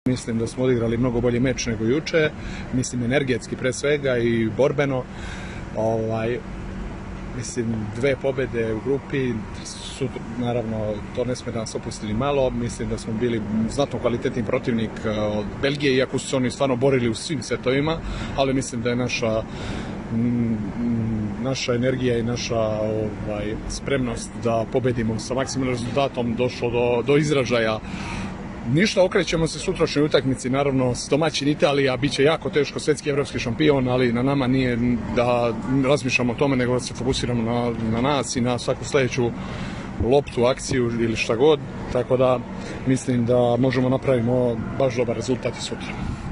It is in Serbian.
Mislim da smo odigrali mnogo bolji meč nego juče, mislim energetski pre svega i borbeno. Mislim, 2 pobede u grupi, naravno to ne sme da nas opusti ni malo. Mislim da smo bili znatno kvalitetni protivnik od Belgije, iako su se oni stvarno borili u svim setovima, ali mislim da je naša energija i naša spremnost da pobedimo sa maksimalnim rezultatom došlo do izražaja. Ništa, okrećemo se sutrašnjoj utakmici, naravno domaćin Italija, bit će jako teško, svetski evropski šampion, ali na nama nije da razmišljamo o tome, nego da se fokusiramo na nas i na svaku sledeću loptu, akciju ili šta god, tako da mislim da možemo napravimo baš dobar rezultat i sutra.